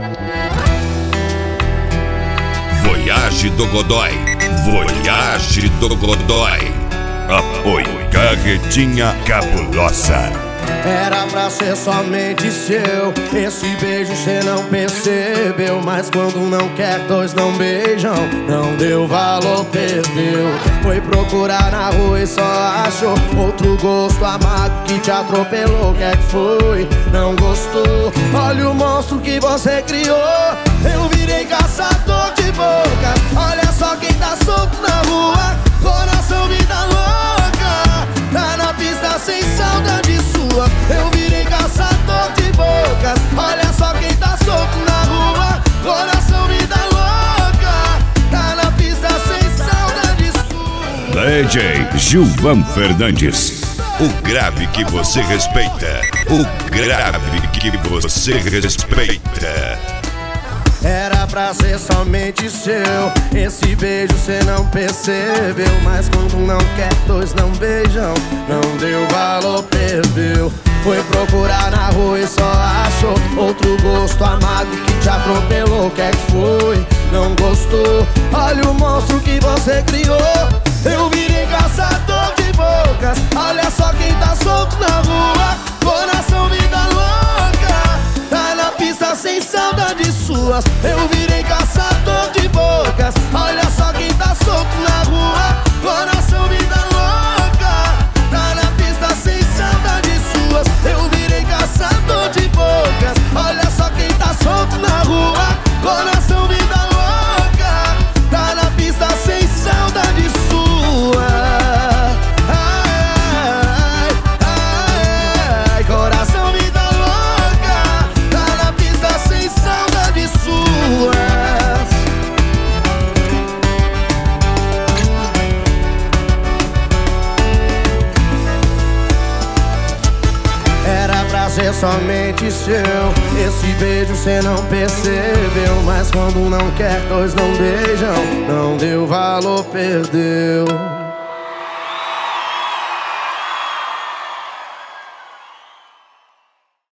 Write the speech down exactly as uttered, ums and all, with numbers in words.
Voyage do Godoy, Voyage do Godoy. Apoio Carretinha Cabulosa. Era pra ser somente seu, esse beijo cê não percebeu. Mas quando não quer, dois não beijam. Não deu valor, perdeu. Foi procurar na rua e só achou outro gosto amargo que te atropelou. Que é que foi? Não gostou? Olha o monstro que você criou. Eu virei caçador de boca. Olha só quem tá solto na rua. Coração vida louca, tá na pista sem saudade sua. Eu virei caçador de bocas. Olha só quem tá solto na rua. Coração vida louca, tá na pista sem saudade sua. D J Gilvan Fernandes. O grave que você respeita. O grave que você respeita. Era pra ser somente seu, esse beijo cê não percebeu. Mas quando não quer, dois não beijam. Não deu valor, perdeu. Foi procurar na rua e só achou outro gosto amargo que te atropelou. Que é que foi? Não gostou? Olha o monstro que você criou. Eu virei caçador de bocas. Olha só quem tá solto na rua. Coração vida louca, tá na pista sem saudade suas. Eu virei caçador de bocas. Olha só quem tá solto na rua. Coração vida louca, tá na pista sem saudade suas. Eu virei caçador de bocas. Olha só quem tá solto na rua. Coração vida louca, tá na pista sem saudade sua. Ai, ai, ai, coração vida louca, tá na pista sem saudade suas. Era pra ser somente seu, esse beijo cê não percebeu. Mas quando não quer, dois não beijam. Não deu valor, perdeu.